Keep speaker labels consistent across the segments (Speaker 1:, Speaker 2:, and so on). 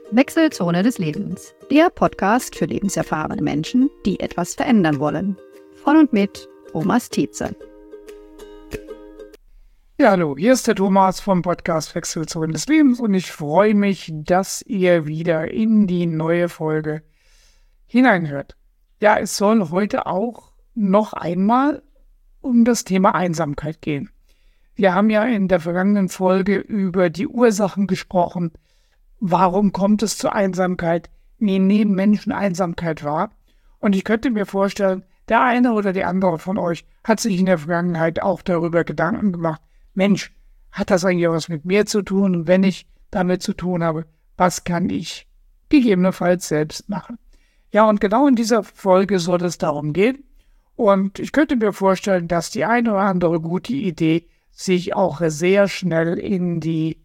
Speaker 1: Wechselzone des Lebens, der Podcast für lebenserfahrene Menschen, die etwas verändern wollen. Von und mit Thomas Tietze.
Speaker 2: Ja, hallo, hier ist der Thomas vom Podcast Wechselzone des Lebens und ich freue mich, dass ihr wieder in die neue Folge hineinhört. Ja, es soll heute auch noch einmal um das Thema Einsamkeit gehen. Wir haben ja in der vergangenen Folge über die Ursachen gesprochen. Warum kommt es zur Einsamkeit? Wie nehmen Menschen Einsamkeit wahr? Und ich könnte mir vorstellen, der eine oder die andere von euch hat sich in der Vergangenheit auch darüber Gedanken gemacht, Mensch, hat das eigentlich was mit mir zu tun? Und wenn ich damit zu tun habe, was kann ich gegebenenfalls selbst machen? Ja, und genau in dieser Folge soll es darum gehen. Und ich könnte mir vorstellen, dass die eine oder andere gute Idee sich auch sehr schnell in die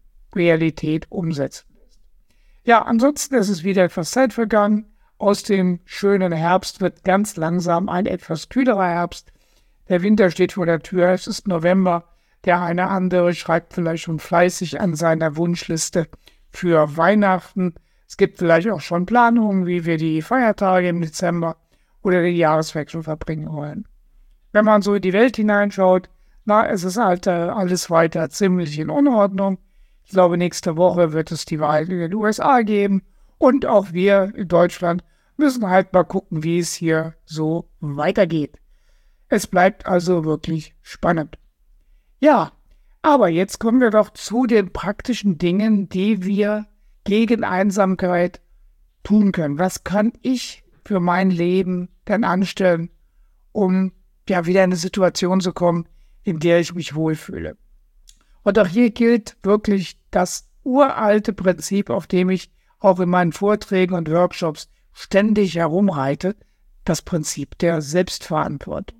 Speaker 2: Realität umsetzen lässt. Ja, ansonsten ist es wieder etwas Zeit vergangen. Aus dem schönen Herbst wird ganz langsam ein etwas kühlerer Herbst. Der Winter steht vor der Tür, es ist November. Der eine oder andere schreibt vielleicht schon fleißig an seiner Wunschliste für Weihnachten. Es gibt vielleicht auch schon Planungen, wie wir die Feiertage im Dezember oder den Jahreswechsel verbringen wollen. Wenn man so in die Welt hineinschaut, es ist halt alles weiter ziemlich in Unordnung. Ich glaube, nächste Woche wird es die Wahl in den USA geben. Und auch wir in Deutschland müssen halt mal gucken, wie es hier so weitergeht. Es bleibt also wirklich spannend. Ja, aber jetzt kommen wir doch zu den praktischen Dingen, die wir gegen Einsamkeit tun können. Was kann ich für mein Leben denn anstellen, um ja wieder in eine Situation zu kommen, in der ich mich wohlfühle? Und auch hier gilt wirklich das uralte Prinzip, auf dem ich auch in meinen Vorträgen und Workshops ständig herumreite, das Prinzip der Selbstverantwortung.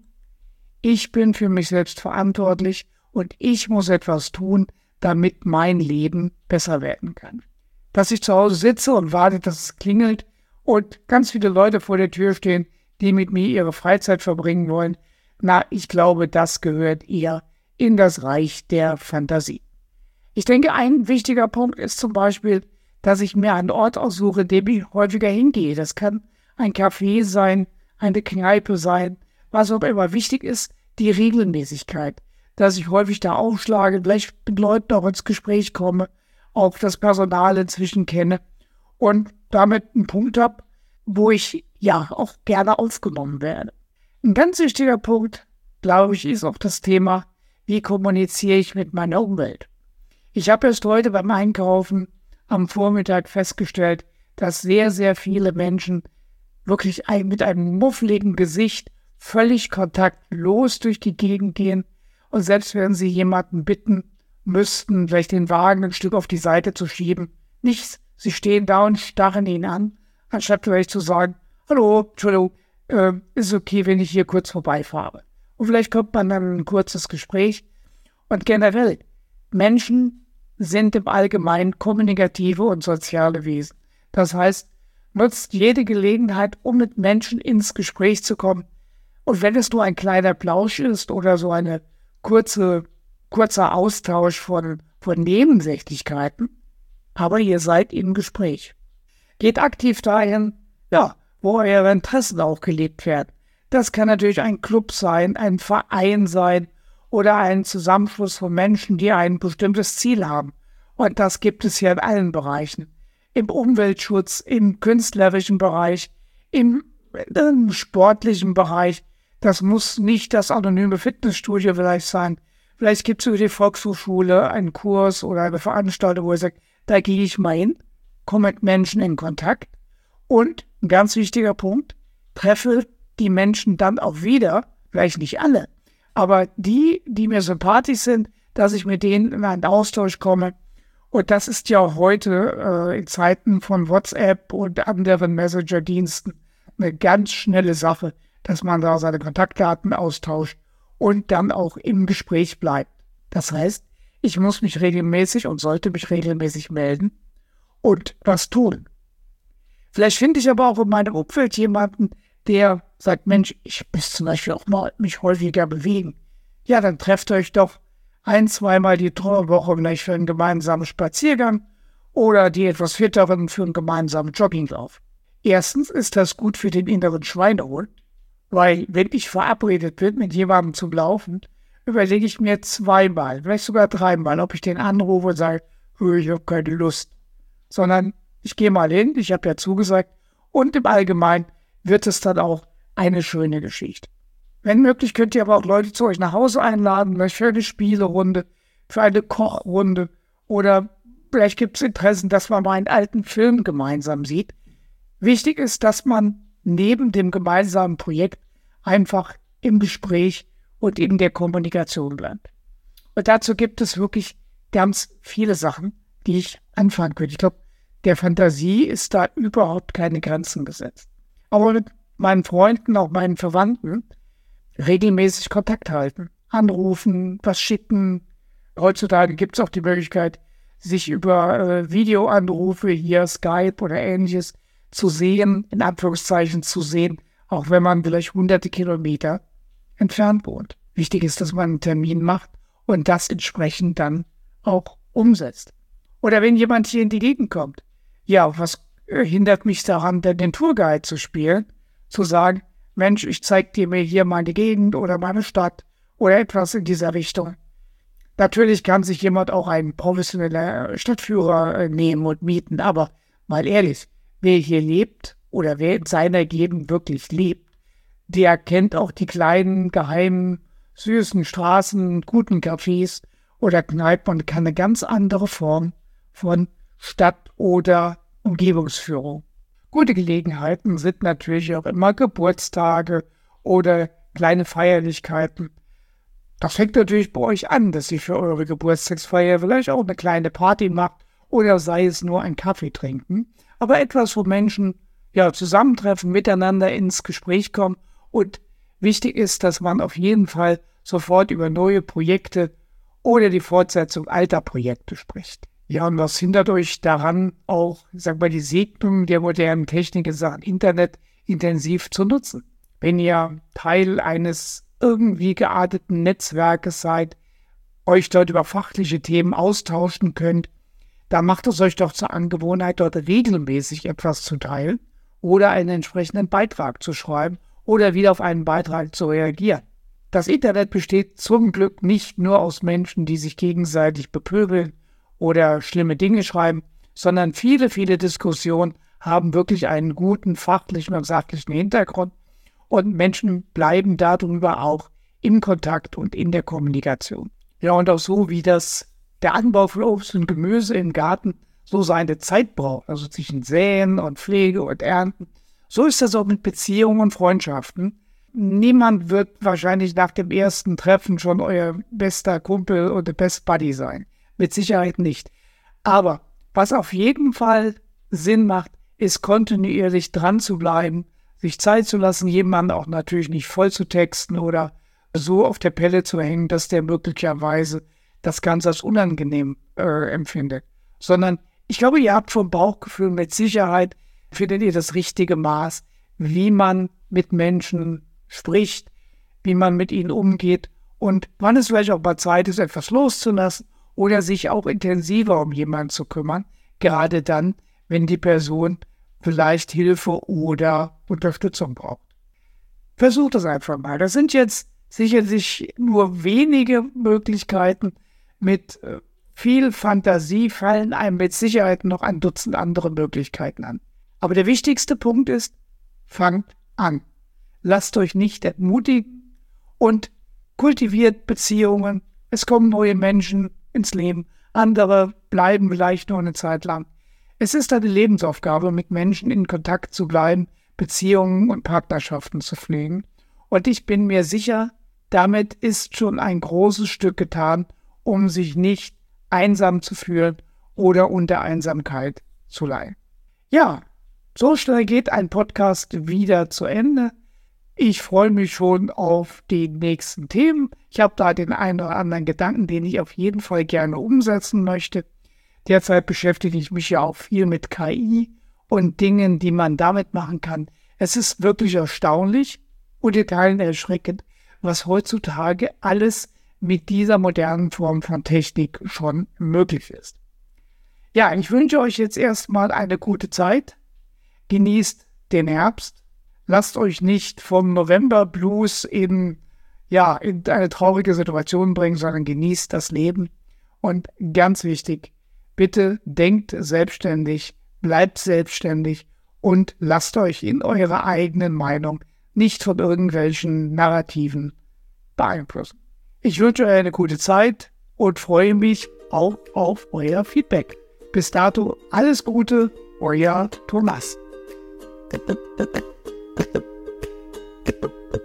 Speaker 2: Ich bin für mich selbst verantwortlich und ich muss etwas tun, damit mein Leben besser werden kann. Dass ich zu Hause sitze und warte, dass es klingelt und ganz viele Leute vor der Tür stehen, die mit mir ihre Freizeit verbringen wollen, ich glaube, das gehört eher in das Reich der Fantasie. Ich denke, ein wichtiger Punkt ist zum Beispiel, dass ich mir einen Ort aussuche, in dem ich häufiger hingehe. Das kann ein Café sein, eine Kneipe sein, was auch immer. Wichtig ist die Regelmäßigkeit, dass ich häufig da aufschlage, vielleicht mit Leuten auch ins Gespräch komme, auch das Personal inzwischen kenne und damit einen Punkt habe, wo ich ja auch gerne aufgenommen werde. Ein ganz wichtiger Punkt, glaube ich, ist auch das Thema, wie kommuniziere ich mit meiner Umwelt. Ich habe erst heute beim Einkaufen am Vormittag festgestellt, dass sehr, sehr viele Menschen wirklich mit einem muffligen Gesicht völlig kontaktlos durch die Gegend gehen und selbst wenn sie jemanden bitten müssten, vielleicht den Wagen ein Stück auf die Seite zu schieben, nichts. Sie stehen da und starren ihn an, anstatt vielleicht zu sagen, hallo, Entschuldigung, ist okay, wenn ich hier kurz vorbeifahre. Und vielleicht kommt man dann in ein kurzes Gespräch. Und generell, Menschen sind im Allgemeinen kommunikative und soziale Wesen. Das heißt, nutzt jede Gelegenheit, um mit Menschen ins Gespräch zu kommen. Und wenn es nur ein kleiner Plausch ist oder so eine kurzer Austausch von Nebensächlichkeiten, aber ihr seid im Gespräch. Geht aktiv dahin, wo eure Interessen auch gelebt werden. Das kann natürlich ein Club sein, ein Verein sein oder ein Zusammenschluss von Menschen, die ein bestimmtes Ziel haben. Und das gibt es hier in allen Bereichen. Im Umweltschutz, im künstlerischen Bereich, im sportlichen Bereich. Das muss nicht das anonyme Fitnessstudio vielleicht sein. Vielleicht gibt es über die Volkshochschule einen Kurs oder eine Veranstaltung, wo ihr sagt, da gehe ich mal hin, komme mit Menschen in Kontakt. Und ein ganz wichtiger Punkt, treffe die Menschen dann auch wieder, vielleicht nicht alle, aber die mir sympathisch sind, dass ich mit denen in einen Austausch komme. Und das ist ja heute in Zeiten von WhatsApp und anderen Messenger-Diensten eine ganz schnelle Sache, dass man da seine Kontaktdaten austauscht und dann auch im Gespräch bleibt. Das heißt, ich muss mich regelmäßig und sollte mich regelmäßig melden und was tun. Vielleicht finde ich aber auch in meinem Umfeld jemanden, der sagt, Mensch, ich muss zum Beispiel auch mal mich häufiger bewegen. Ja, dann trefft euch doch 1-2 Mal die Woche vielleicht für einen gemeinsamen Spaziergang oder die etwas Fitteren für einen gemeinsamen Jogginglauf. Erstens ist das gut für den inneren Schweinehund, weil wenn ich verabredet bin mit jemandem zum Laufen, überlege ich mir zweimal, vielleicht sogar dreimal, ob ich den anrufe und sage, ich habe keine Lust. Sondern ich gehe mal hin, ich habe ja zugesagt, und im Allgemeinen wird es dann auch eine schöne Geschichte. Wenn möglich, könnt ihr aber auch Leute zu euch nach Hause einladen, vielleicht für eine Spielerunde, für eine Kochrunde oder vielleicht gibt es Interessen, dass man mal einen alten Film gemeinsam sieht. Wichtig ist, dass man neben dem gemeinsamen Projekt einfach im Gespräch und in der Kommunikation bleibt. Und dazu gibt es wirklich ganz viele Sachen, die ich anfangen könnte. Ich glaube, der Fantasie ist da überhaupt keine Grenzen gesetzt. Aber mit meinen Freunden, auch meinen Verwandten, regelmäßig Kontakt halten, anrufen, was schicken. Heutzutage gibt es auch die Möglichkeit, sich über Videoanrufe, hier Skype oder Ähnliches, zu sehen, in Anführungszeichen zu sehen, auch wenn man vielleicht hunderte Kilometer entfernt wohnt. Wichtig ist, dass man einen Termin macht und das entsprechend dann auch umsetzt. Oder wenn jemand hier in die Gegend kommt, ja, was hindert mich daran, denn den Tourguide zu spielen, zu sagen, Mensch, ich zeige dir mir hier meine Gegend oder meine Stadt oder etwas in dieser Richtung. Natürlich kann sich jemand auch einen professionellen Stadtführer nehmen und mieten, aber mal ehrlich, wer hier lebt oder wer in seiner Gegend wirklich lebt, der kennt auch die kleinen, geheimen, süßen Straßen, guten Cafés oder Kneipen und kann eine ganz andere Form von Stadt- oder Umgebungsführung. Gute Gelegenheiten sind natürlich auch immer Geburtstage oder kleine Feierlichkeiten. Das fängt natürlich bei euch an, dass ihr für eure Geburtstagsfeier vielleicht auch eine kleine Party macht oder sei es nur ein Kaffee trinken. Aber etwas, wo Menschen zusammentreffen, miteinander ins Gespräch kommen. Und wichtig ist, dass man auf jeden Fall sofort über neue Projekte oder die Fortsetzung alter Projekte spricht. Ja, und was hindert euch daran, auch, die Segnung der modernen Technik in Sachen Internet intensiv zu nutzen? Wenn ihr Teil eines irgendwie gearteten Netzwerkes seid, euch dort über fachliche Themen austauschen könnt, dann macht es euch doch zur Angewohnheit, dort regelmäßig etwas zu teilen oder einen entsprechenden Beitrag zu schreiben oder wieder auf einen Beitrag zu reagieren. Das Internet besteht zum Glück nicht nur aus Menschen, die sich gegenseitig bepöbeln oder schlimme Dinge schreiben, sondern viele, viele Diskussionen haben wirklich einen guten fachlichen und sachlichen Hintergrund und Menschen bleiben darüber auch im Kontakt und in der Kommunikation. Ja, und auch so wie der Anbau von Obst und Gemüse im Garten so seine Zeit braucht, also zwischen Säen und Pflege und Ernten, so ist das auch mit Beziehungen und Freundschaften. Niemand wird wahrscheinlich nach dem ersten Treffen schon euer bester Kumpel oder Best Buddy sein. Mit Sicherheit nicht. Aber was auf jeden Fall Sinn macht, ist kontinuierlich dran zu bleiben, sich Zeit zu lassen, jemanden auch natürlich nicht voll zu texten oder so auf der Pelle zu hängen, dass der möglicherweise das Ganze als unangenehm empfindet. Sondern ich glaube, ihr habt vom Bauchgefühl mit Sicherheit, findet ihr das richtige Maß, wie man mit Menschen spricht, wie man mit ihnen umgeht und wann es vielleicht auch mal Zeit ist, etwas loszulassen oder sich auch intensiver um jemanden zu kümmern, gerade dann, wenn die Person vielleicht Hilfe oder Unterstützung braucht. Versucht es einfach mal. Das sind jetzt sicherlich nur wenige Möglichkeiten. Mit viel Fantasie fallen einem mit Sicherheit noch ein Dutzend andere Möglichkeiten an. Aber der wichtigste Punkt ist, fangt an. Lasst euch nicht entmutigen und kultiviert Beziehungen. Es kommen neue Menschen ins Leben. Andere bleiben vielleicht nur eine Zeit lang. Es ist eine Lebensaufgabe, mit Menschen in Kontakt zu bleiben, Beziehungen und Partnerschaften zu pflegen. Und ich bin mir sicher, damit ist schon ein großes Stück getan, um sich nicht einsam zu fühlen oder unter Einsamkeit zu leiden. Ja, so schnell geht ein Podcast wieder zu Ende. Ich freue mich schon auf die nächsten Themen. Ich habe da den einen oder anderen Gedanken, den ich auf jeden Fall gerne umsetzen möchte. Derzeit beschäftige ich mich ja auch viel mit KI und Dingen, die man damit machen kann. Es ist wirklich erstaunlich und in Teilen erschreckend, was heutzutage alles mit dieser modernen Form von Technik schon möglich ist. Ja, ich wünsche euch jetzt erstmal eine gute Zeit. Genießt den Herbst. Lasst euch nicht vom November-Blues in eine traurige Situation bringen, sondern genießt das Leben. Und ganz wichtig, bitte denkt selbstständig, bleibt selbstständig und lasst euch in eurer eigenen Meinung nicht von irgendwelchen Narrativen beeinflussen. Ich wünsche euch eine gute Zeit und freue mich auch auf euer Feedback. Bis dato alles Gute, euer Thomas.